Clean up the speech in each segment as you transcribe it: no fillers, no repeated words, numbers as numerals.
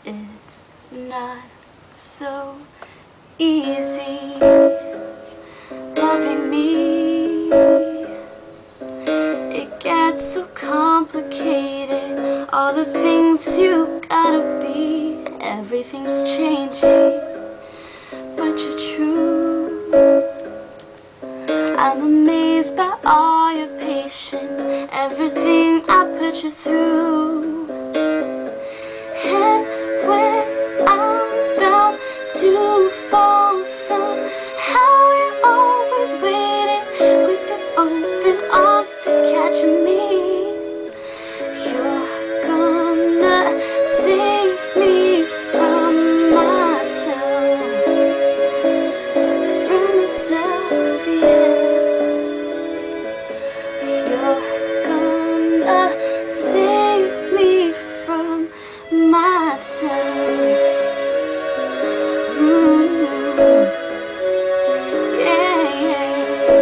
It's not so easy loving me. It gets so complicated, all the things you gotta be. Everything's changing, but you're true. I'm amazed by all your patience, everything I put you through. And when I'm about to fall, somehow you're always waiting with your open arms to catch me. You're gonna save me from myself, yes. You're gonna save me from myself. Yeah, yeah.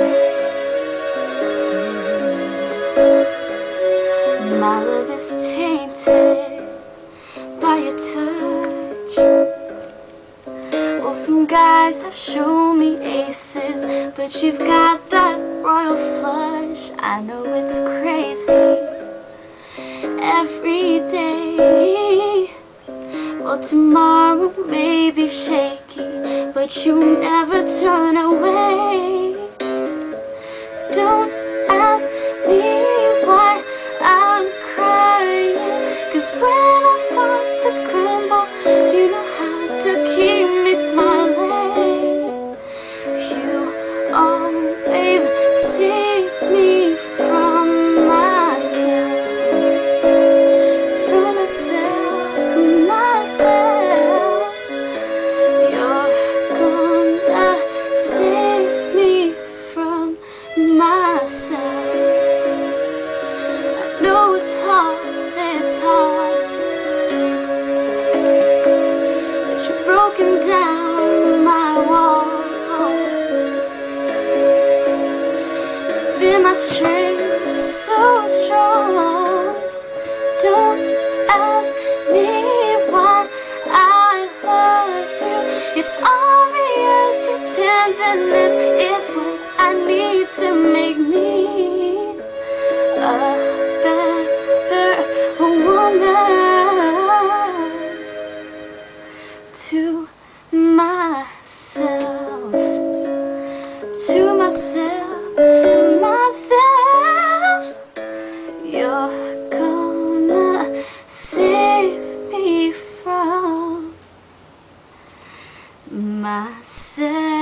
My love is tainted by your touch. Well, some guys have shown me aces, but you've got that royal flush. I know it's crazy every day. Well, tomorrow may be shaky, but you never turn away. Don't ask me why I'm crying, 'cause when I start to crumble, you know how to keep me smiling. You always save me from myself, from myself. You're gonna save me from myself. I know it's hard, but you're broken down my walls. Been my strength so strong. Don't ask me why I love you. It's obvious your tenderness is what I need to make me a better woman to myself, to myself, myself. You're gonna save me from myself.